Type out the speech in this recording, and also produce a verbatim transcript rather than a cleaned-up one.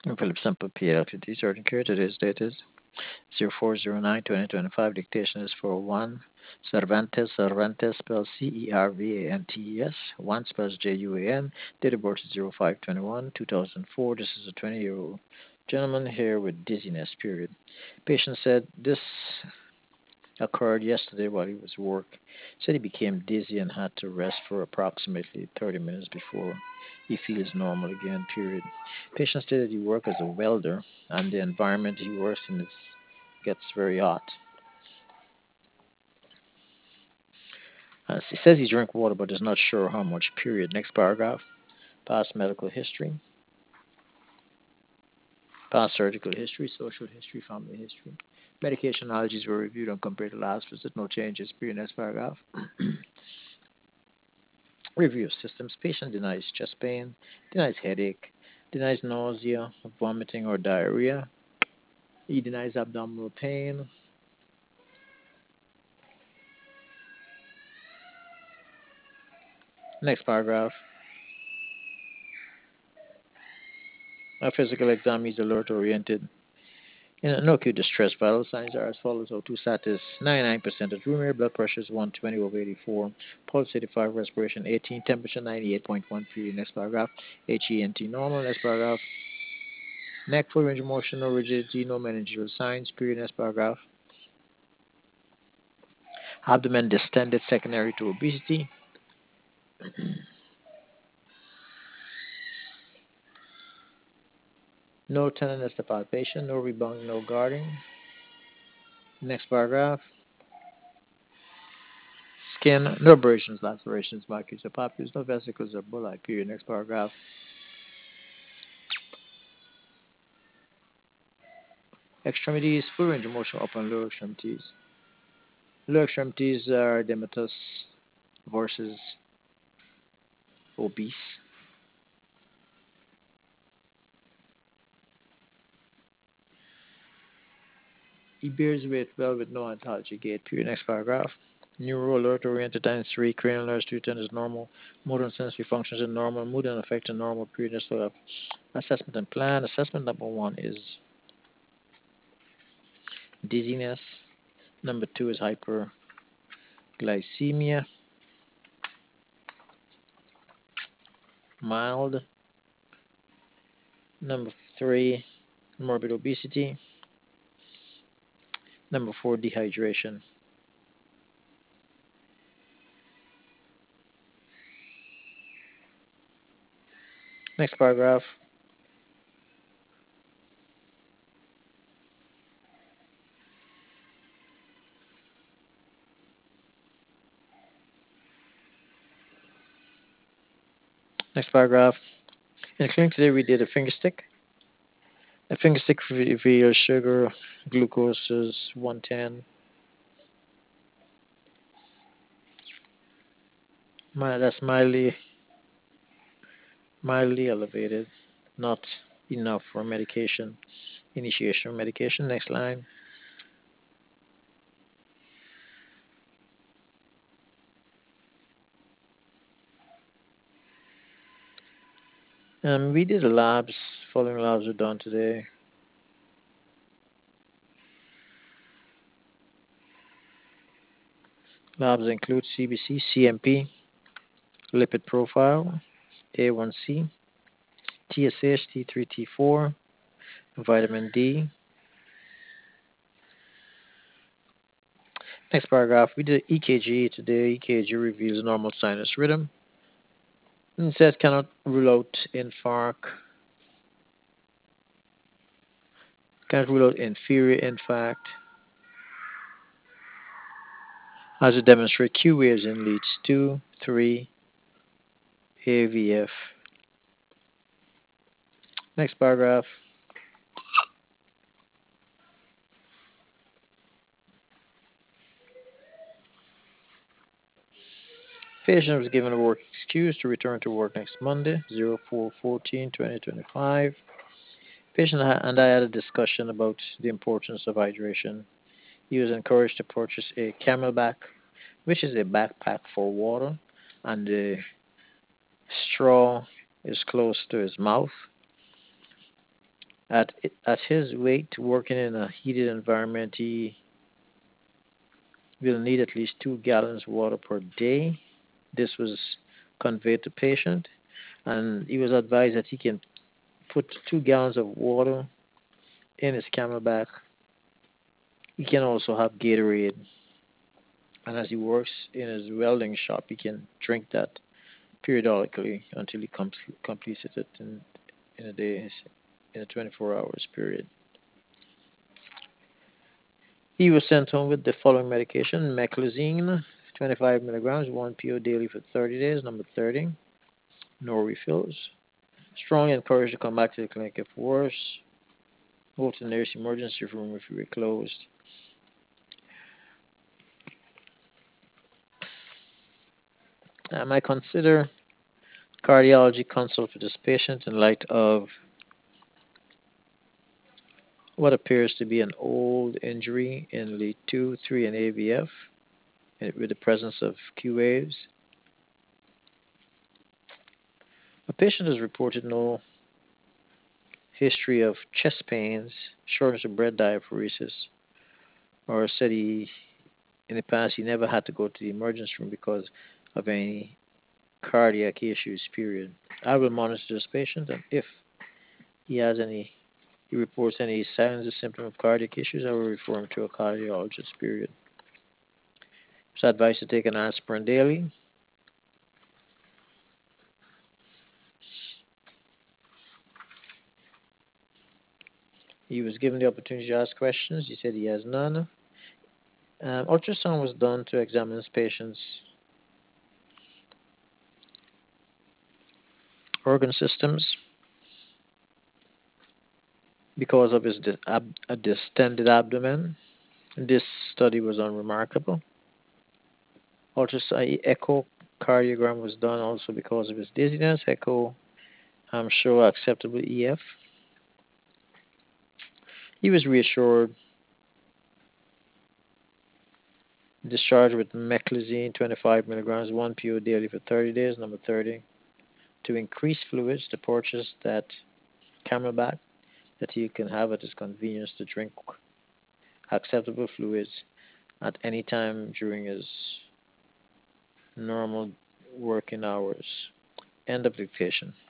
I'm Philip Semple, P L T D, Surgeon Care. Today's date is zero four zero nine twenty twenty-five. Dictation is for one. Cervantes, Cervantes spells C E R V A N T E S. one spells J U A N. Date of birth is zero five twenty-one two thousand four. This is a twenty year old gentleman here with dizziness, period. Patient said this occurred yesterday while he was at work. Said he became dizzy and had to rest for approximately thirty minutes before he feels normal again, period. Patient stated he works as a welder and the environment he works in is, gets very hot. Uh, he says he drank water but is not sure how much, period. Next paragraph. Past medical history, past surgical history, social history, family history. Medication allergies were reviewed and compared to last visit. No changes, period. Next paragraph. Review of systems. Patient denies chest pain, denies headache, denies nausea, vomiting, or diarrhea. He denies abdominal pain. Next paragraph. A physical exam is alert oriented. In no acute distress, vital signs are as follows: O two status ninety-nine percent of room air, blood pressure is one twenty over eighty-four, pulse eighty-five, respiration eighteen, temperature ninety-eight point one three. Next paragraph. H E N T normal. Next paragraph. Neck, full range of motion, no rigidity, no meningeal signs. Period. Next paragraph. Abdomen distended secondary to obesity. No tenderness to palpation, no rebounding, no guarding. Next paragraph. Skin, no abrasions, lacerations, markings, or papules, no vesicles or bullae. Period. Next paragraph. Extremities, full range of motion upper and lower extremities. Lower extremities are edematous versus obese. He bears weight well with no ontology gait. Period. Next paragraph. Neuro alert oriented times three, cranial nerves two ten is normal. Motor and sensory functions are normal. Mood and affect are normal. Period. Next paragraph. Assessment and plan. Assessment number one is dizziness. Number two is hyperglycemia, mild. Number three, morbid obesity. Number four, dehydration. Next paragraph. Next paragraph. In the clinic today, we did a finger stick. A finger stick reveals sugar, glucose is one ten. My, that's mildly, mildly elevated, not enough for medication. Initiation of medication. Next line. Um, we did the labs. Following labs were done today. Labs include C B C, C M P, lipid profile, A one C, T S H, T three, T four, vitamin D. Next paragraph, we did E K G today. E K G reveals normal sinus rhythm. And it says cannot rule out infarct, cannot rule out inferior infarct, as it demonstrates Q waves in leads two, three, A V F. Next paragraph, patient was given a work excuse to return to work next Monday, zero four fourteen twenty twenty-five. Patient and I had a discussion about the importance of hydration. He was encouraged to purchase a Camelback, which is a backpack for water, and the straw is close to his mouth. At at his weight, working in a heated environment, he will need at least two gallons of water per day. This was conveyed to patient, and he was advised that he can put two gallons of water in his camelback. He can also have Gatorade, and as he works in his welding shop, he can drink that periodically until he com- completes it in in a day, in a twenty-four hours period. He was sent home with the following medication: meclizine, twenty-five milligrams, one P O daily for thirty days. Number thirty, no refills. Strongly encouraged to come back to the clinic if worse. Go to the nearest emergency room if you were closed. Um, I consider cardiology consult for this patient in light of what appears to be an old injury in lead two, three, and A V F with the presence of Q waves. A patient has reported no history of chest pains, shortness of breath, diaphoresis, or said he, in the past, he never had to go to the emergency room because of any cardiac issues, period. I will monitor this patient, and if he has any, he reports any signs or symptom of cardiac issues, I will refer him to a cardiologist, period. It's advised to take an aspirin daily. He was given the opportunity to ask questions. He said he has none. Um, ultrasound was done to examine this patient's organ systems because of his di- ab- a distended abdomen. This study was unremarkable. Ultrasound echocardiogram was done also because of his dizziness. Echo um, show acceptable E F. He was reassured, discharged with meclizine, twenty-five milligrams, one P O daily for thirty days. Number thirty, to increase fluids, to purchase that camelback that he can have at his convenience to drink acceptable fluids at any time during his normal working hours. End of dictation.